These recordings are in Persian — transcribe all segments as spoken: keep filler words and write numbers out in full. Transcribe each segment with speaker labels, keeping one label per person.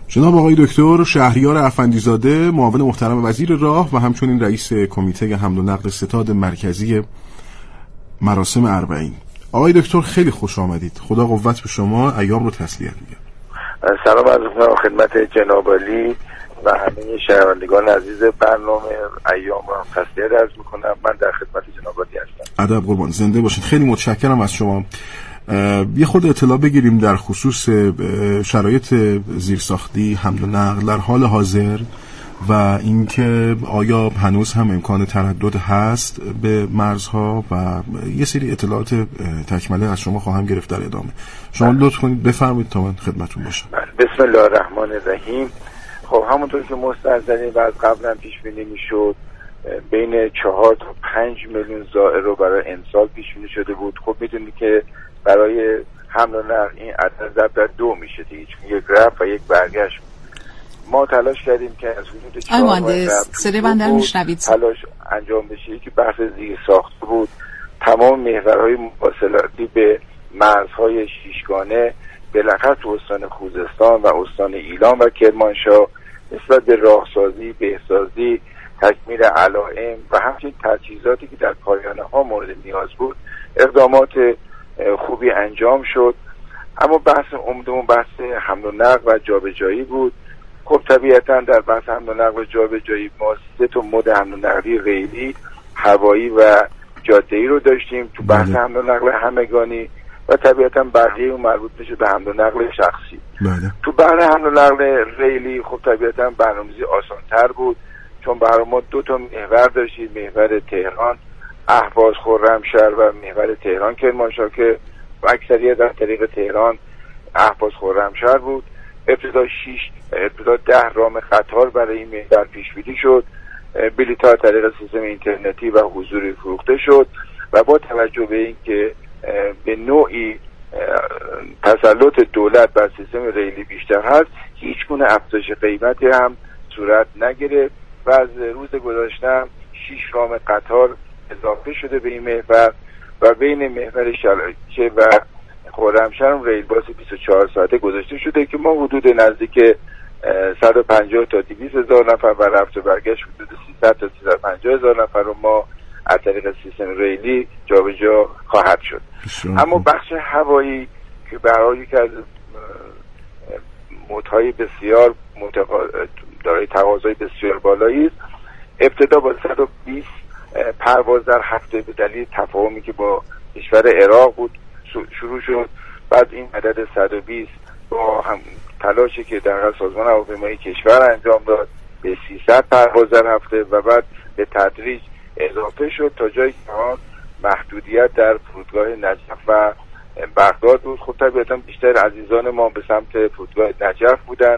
Speaker 1: جناب آقای دکتر شهریار افندیزاده، معاون محترم وزیر راه و همچنین رئیس کمیته حمل و نقل ستاد مرکزی مراسم اربعین. آقای دکتر خیلی خوش آمدید. خدا قوت به شما، ایام رو تسلیت میگم.
Speaker 2: سلام عرض می‌کنم خدمت جناب عالی و همه شنوندگان عزیز برنامه. ایام رو تسلیت عرض می‌کنم. من در خدمت جناب عالی هستم.
Speaker 1: ادب قربان، زنده باشید. خیلی متشکرم از شما. یه خورده اطلاع بگیریم در خصوص شرایط زیرساختی حمل و نقل در حال حاضر و اینکه آیا هنوز هم امکان تردد هست به مرزها و یه سری اطلاعات تکمله از شما خواهم گرفت در ادامه. شما لطف کنید بفرمایید تا من خدمتتون باشم.
Speaker 2: بسم الله الرحمن الرحیم. خب همونطور که مستحضرین و از قبلا پیش بینی میشد بین چهار تا پنج میلیون زائر رو برای امسال پیش بینی شده بود. خب میدونید که برای حمل و نقل این عدد ضرب در دو میشه دیگه، چون یک رفت و یک برگشت. ما تلاش کردیم که از حدود چهار
Speaker 3: مهندس صدای بنده رو میشنوید؟
Speaker 2: تلاش انجام بشه که بحث زیر ساخت بود. تمام محورهای مواصلاتی به مرزهای شیشگانه بالاخره تو استان خوزستان و استان ایلام و کرمانشاه نسبت به راهسازی، بهسازی، تکمیل علائم و همچنین تجهیزاتی که در پایانه ها مورد نیاز بود اقدامات خوبی انجام شد. اما بحث عمدمون بحث حمل و نقل و جابجایی بود. خب طبیعتا در بحث حمل و نقل و جابجایی ما سه تا مد حمل و نقلی ریلی، هوایی و جاده‌ای رو داشتیم تو بحث حمل و نقل همگانی و طبیعتا بقیه اون مربوط میشه به حمل و نقل شخصی.
Speaker 1: بله.
Speaker 2: تو بحث حمل و نقل ریلی خب طبیعتا برنامه‌ریزی آسان‌تر بود، چون برای ما دو تا محور داشتیم، محور تهران اهواز خرمشهر و محور تهران کرمانشاه که اکثریت از طریق تهران اهواز خرمشهر بود. ابتدا شش ابتدا ده رام قطار برای این محور پیش بینی شد. بلیط‌ها طریق سیستم اینترنتی و حضوری فروخته شد و با توجه به اینکه به نوعی تسلط دولت بر سیستم ریلی بیشتر هست، هیچ گونه افزایش قیمتی هم صورت نگرفت و از روز گذشته شش رام قطار اضافه شده به این محور و بین محور شلایچه و خرمشهر ریل باس بیست و چهار ساعته گذاشته شده که ما حدود نزدیک صد و پنجاه تا دویست هزار نفر و رفت و برگشت حدود سیصد تا سیصد و پنجاه هزار نفر رو ما از طریق سیستم ریلی جابجا خواهد شد. اما بخش هوایی که برای یک از مدهای بسیار دارای تقاضای بسیار بالایی است، ابتدا با صد و بیست پرواز در هفته به دلیل تفاهمی که با کشور عراق بود شروع شد. بعد این عدد صد و بیست با هم تلاشی که در سازمان هواپیمایی کشور انجام داد به سیصد پرواز در هفته و بعد به تدریج اضافه شد تا جایی که آن محدودیت در فرودگاه نجف و بغداد بود. خب طبیعتا بیشتر عزیزان ما به سمت فرودگاه نجف بودن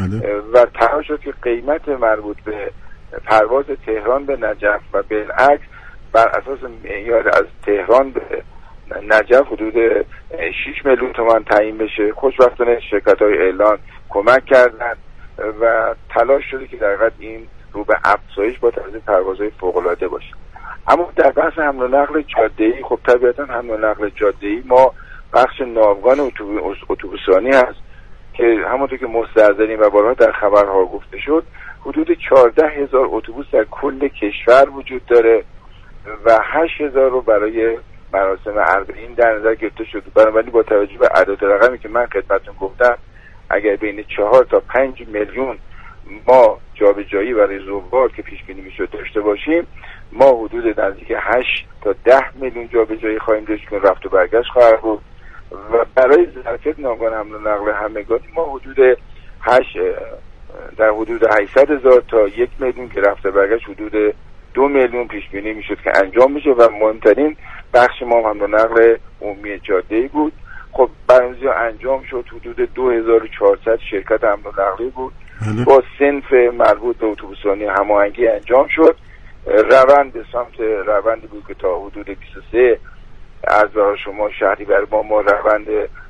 Speaker 2: و تلاش شد که قیمت مربوط به پرواز تهران به نجف و بالعکس بر اساس معیار از تهران به نجف حدود شش میلیون تومان تعیین بشه. خوشبختانه شرکت‌های اعلان کمک کردند و تلاش شده که در حقیقت این رو به افزایش با توسط پروازهای فوق‌العاده باشه. اما در بحث حمل و نقل جاده‌ای خب طبیعتا حمل و نقل جاده‌ای ما بخش ناوگان اتوبوسرانی هست که همونطور که مستحضرین و بارها در خبرها گفته شد حدود چهارده هزار اتوبوس در کل کشور وجود داره و هشت هزار رو برای مراسم اربعین در نظر گرفته شد. بنابراین با توجه به اعداد رقمی که من خدمتتون گفتم اگر بین چهار تا پنج میلیون ما جابجایی برای زوار که پیش بینی میشد داشته باشیم، ما حدود نزدیک هشت تا ده میلیون جابجایی خواهیم داشت که رفت و برگشت خواهد بود و برای ظرفیت ناوگان حمل و نقل همگانی ما حدود هشت در حدود هشتصد هزار تا یک میلیون که رفت و برگشت حدود دو میلیون پیش بینی میشد که انجام میشه و مهمترین بخش ما حمل و نقل عمومی جاده‌ای بود. خب برنامه‌ریزی انجام شد، حدود دو هزار و چهارصد شرکت حمل و نقلی بود با صنف مربوط به اتوبوسرانی هماهنگی انجام شد. روند به سمت روندی بود که تا حدود بیست و سه از برای شما شهری برای ما ما روند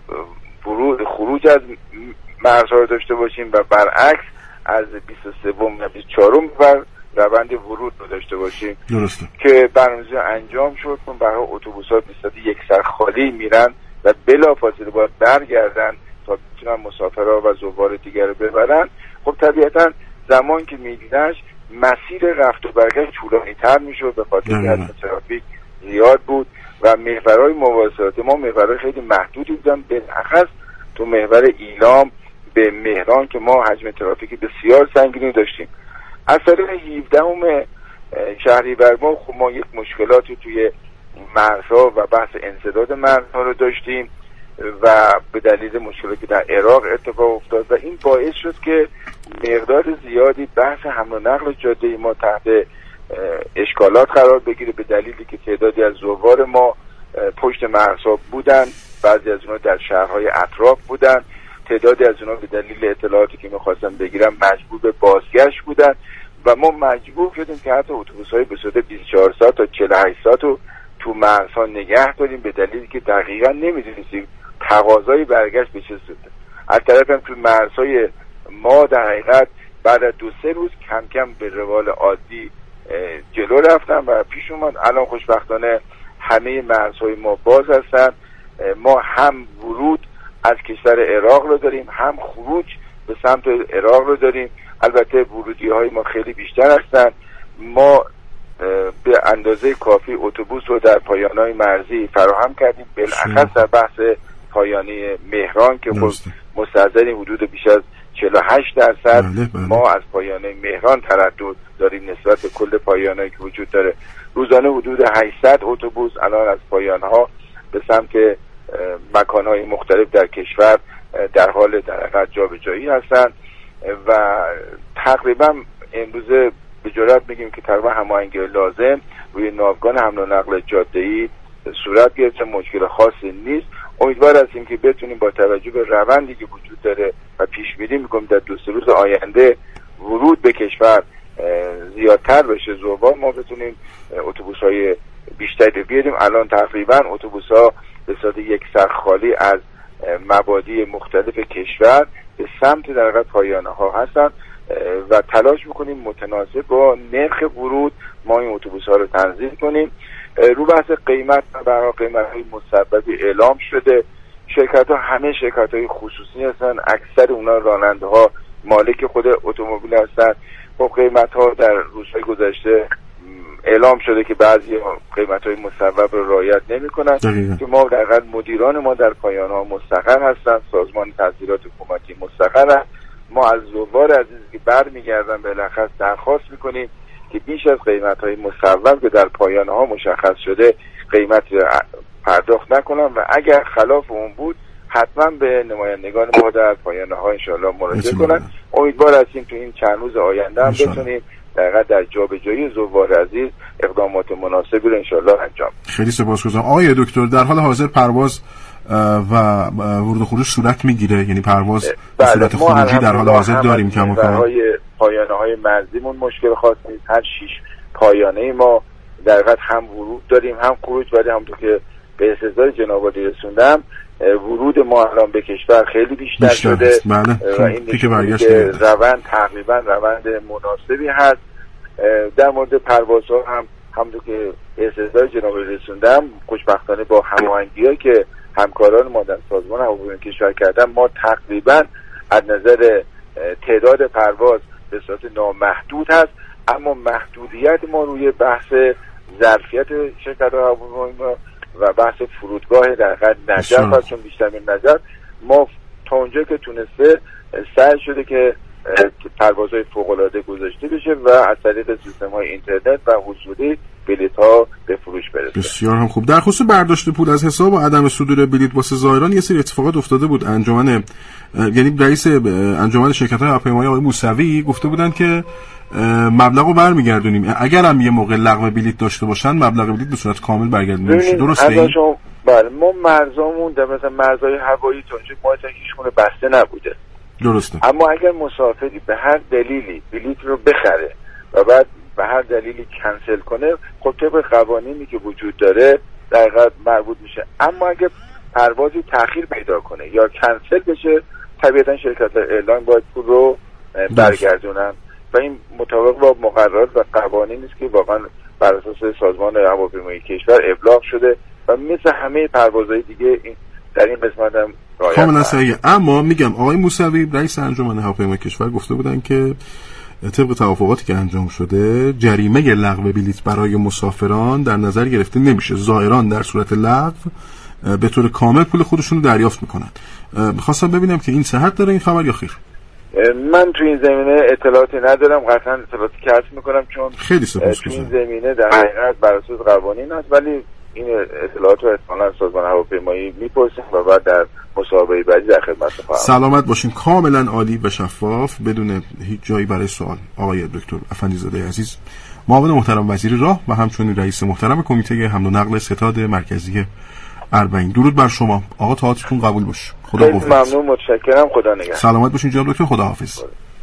Speaker 2: ورود خروج از مرزها رو داشته باشیم و برعکس از بیست و سه و بیست و چهار بر روند ورود رو داشته باشیم.
Speaker 1: درسته. که
Speaker 2: برنامه‌ریزی انجام شد چون برای اتوبوس‌ها بیست یک سر خالی میرن و بلافاصله باید برگردن تا بتونن مسافرها و زوار دیگر رو ببرن. خب طبیعتا زمان که میدیدنش مسیر رفت و برگشت طولانی تر میشد به خاطر اینکه ترافیک زیاد بود و محورهای مواصلات ما محورهای خیلی محدودی بودن، بالاخص تو محور ایلام به مهران که ما حجم ترافیک بسیار سنگینی داشتیم. از طریق هفدهم شهریور ما خب ما یک مشکلاتی توی مرزها و بحث انسداد مرزها رو داشتیم و به دلیل مشکلاتی که در عراق اتفاق افتاد و این باعث شد که مقدار زیادی بحث حمل و نقل جاده ما تحت اشکالات قرار بگیره به دلیلی که تعدادی از زوار ما پشت مرزها بودن، بعضی از اونها در شهرهای اطراف بودن، تعدادی از اونها به دلیل اطلاعاتی که می‌خواستن بگیرن مجبور به بازگشت بودن و ما مجبور شدیم که حتی اتوبوس‌های به صورت بیست و چهار ساعت تا چهل و هشت ساعت رو تو مرزها نگه داریم به دلیلی که دقیقاً نمی‌دونستیم تقاضای برگشت به چه صورته. از طرف هم تو مرزهای ما در حقیقت بعد از دو سه روز کم کم به روال عادی جلو رفتن و پیش اومد. الان خوشبختانه همه مرزهای ما باز هستن. ما هم ورود از کشور عراق رو داریم، هم خروج به سمت عراق رو داریم. البته ورودی های ما خیلی بیشتر هستن. ما به اندازه کافی اتوبوس رو در پایانهای مرزی فراهم کردیم، بالاخص در بحث پایانی مهران که خب مستحضریم حدود بیش از چهل و هشت درصد ما از پایانه مهران تردد داریم نسبت به کل پایانهایی که وجود داره. روزانه حدود هشتصد اتوبوس الان از پایانها به سمت مکانهای مختلف در کشور در حال در حقیقت جابجایی هستند و تقریبا امروزه به جرات میگیم که تقریبا هماهنگی لازم روی ناوگان حمل و نقل جاده‌ای صورت گرفته، مشکل خاصی نیست. امیدوار هستیم که بتونیم با توجه به روندی که وجود داره و پیش بینی میکنیم در دو سه روز آینده ورود به کشور زیادتر بشه زوار، ما بتونیم اتوبوس‌های بیشتری بیاریم. الان تقریبا اتوبوس‌ها به صورت یک سر خالی از مبادی مختلف کشور به سمت در حقیقت پایانه‌ها هستن و تلاش میکنیم متناسب با نرخ ورود ما این اتوبوس‌ها رو تنظیم کنیم. رو بحث قیمت برای قیمت‌های مسببی اعلام شده. شرکت‌ها همه شرکت‌های خصوصی هستن، اکثر اونا راننده‌ها مالک خود اتومبیل هستن. خب قیمت‌ها در روزهای گذشته اعلام شده که بعضی قیمت‌های مسبب رو رعایت نمی‌کنن که ما در حقیقت مدیران ما در پایان‌ها مستقر هستن، سازمان تسهیلات حکومتی مستقر هست. ما از زوار عزیزی که برمیگردن بالاخص درخواست می‌کنیم که بیش از قیمت‌های مصوب که در پایانه‌ها مشخص شده قیمت پرداخت نکنن و اگر خلاف اون بود حتما به نمایندگان ما در پایانه‌ها انشاءالله مراجعه کنن. امیدوار هستیم تو این چند روز آینده هم بتونیم در در جابجایی زوار عزیز اقدامات مناسبی رو انشاءالله انجام.
Speaker 1: خیلی سپاسگزارم. آقای دکتر در حال حاضر پرواز و ورود و خروج صورت میگیره، یعنی پرواز به صورت خروجی در حال حاضر داریم کم و کم.
Speaker 2: پایانه‌های مرزیمون مشکل خاص نیست. هر شش پایانه ما در حقیقت هم ورود داریم هم خروج، ولی همونطور که به استحضار جناب عالی رسوندم ورود ما الان به کشور خیلی بیشتر, بیشتر شده
Speaker 1: بله.
Speaker 2: و این نشون که روند تقریبا روند مناسبی هست. در مورد پروازها هم همونطور که به استحضار جناب عالی رسوندم خوشبختانه با هماهنگی‌هایی که همکاران ما در سازمان هواپیمایی کشور کردن ما تقریبا از نظر تعداد پرواز به صورت نامحدود هست، اما محدودیت ما روی بحث ظرفیت شرکت هواپیمایی و بحث فرودگاه در حقیقت نجف هست، چون بیشتر من نجف ما تا اونجا که تونسته سعی شده که پروازهای فوق‌العاده گذاشته بشه و از طریق سیستم‌های اینترنت و حضوری بلیط‌ها به فروش برسه.
Speaker 1: بسیار هم خوب. در خصوص برداشت پول از حساب و عدم صدور بلیط واسه زائران یه سری اتفاقات افتاده بود. انجمن یعنی رئیس انجمن شرکت‌های هواپیمایی آقای موسوی گفته بودن که مبلغو برمیگردونیم اگر هم یه موقع لغو بلیط داشته باشن مبلغ بلیط به صورت کامل برگردونیم میشه. درسته؟
Speaker 2: بله ما مرزامون در مثلا مرزهای هوایی تونجه ما تا هیچ گونه بسته نبوده.
Speaker 1: درسته.
Speaker 2: اما اگر مسافری به هر دلیلی بلیط رو بخره و بعد به هر دلیلی کنسل کنه خب طبق قوانینی که وجود داره در حقیقت مربوط میشه. اما اگر پروازی تأخیر پیدا کنه یا کنسل بشه طبیعتا شرکت اعلام باید پول رو برگردونن و این مطابق با مقررات و قوانینی است که واقعا بر اساس سازمان هواپیمایی کشور ابلاغ شده و مثل همه پروازهای دیگه این در این قسمت هم رعایت
Speaker 1: کاملا صحیحه. اما میگم آقای موسوی رئیس انجمن هواپیمای کشور گفته بودن که طبق توافقاتی که انجام شده جریمه لغو بلیط برای مسافران در نظر گرفته نمیشه. زائران در صورت لغو به طور کامل پول خودشون رو دریافت میکنن. میخواستم ببینم که این صحت داره این خبر یا خیر.
Speaker 2: من تو این زمینه اطلاعاتی ندارم، قطعا اطلاعاتی کسب میکنم چون
Speaker 1: خیلی سپاسگزارم.
Speaker 2: تو این زمینه در حقیقت بر اساس قوانین هست، ولی این اطلاعات رو احتمالاً سازمان هواپیمایی میپرسن و بعد در مصاحبه بعدی در خدمت خواهم.
Speaker 1: سلامت باشین. کاملا عالی و شفاف بدون هیچ جایی برای سوال. آقای دکتر افندی‌زاده عزیز، معاون محترم وزیر راه و همچنین رئیس محترم کمیته حمل و نقل ستاد مرکزی اربعین. درود بر شما آقا، تئاترتون قبول باشه. خدا قوت.
Speaker 2: ممنون، متشکرم. خدا نگهدار.
Speaker 1: سلامت باشین جناب دکتر. خدا حافظ.